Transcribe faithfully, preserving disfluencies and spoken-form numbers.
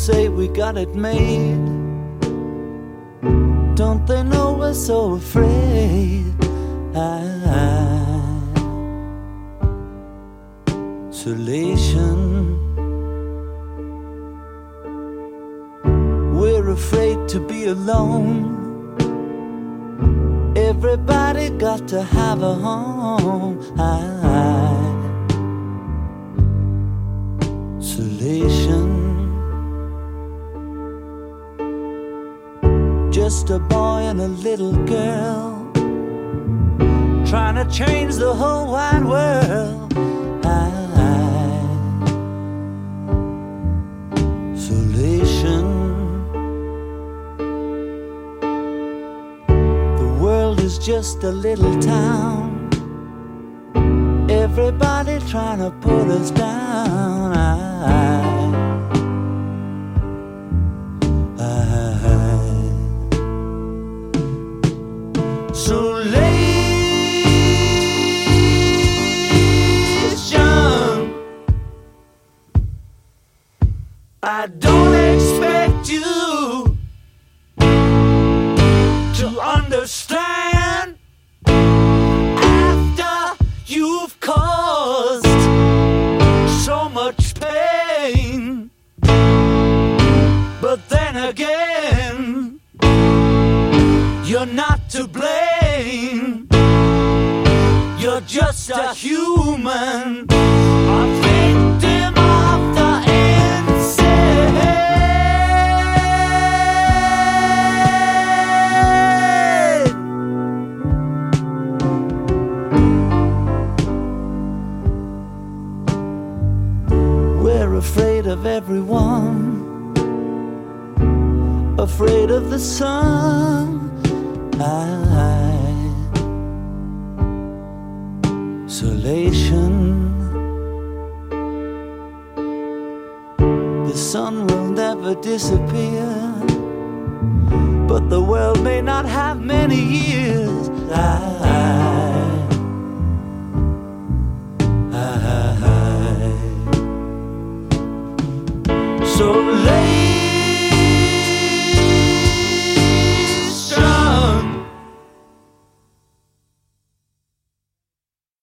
say we got it made. Don't they know we're so afraid? Isolation. We're afraid to be alone. Everybody got to have a home. Isolation. Just a boy and a little girl trying to change the whole wide world. Isolation. The world is just a little town. Everybody trying to put us down. Isolation. I don't expect you to understand after you've caused so much pain. But then again, you're not to blame. You're just a human, a victim of the insane. We're afraid of everyone, afraid of the sun. Isolation. The sun will never disappear, but the world may not have many years. I, I, I. So late.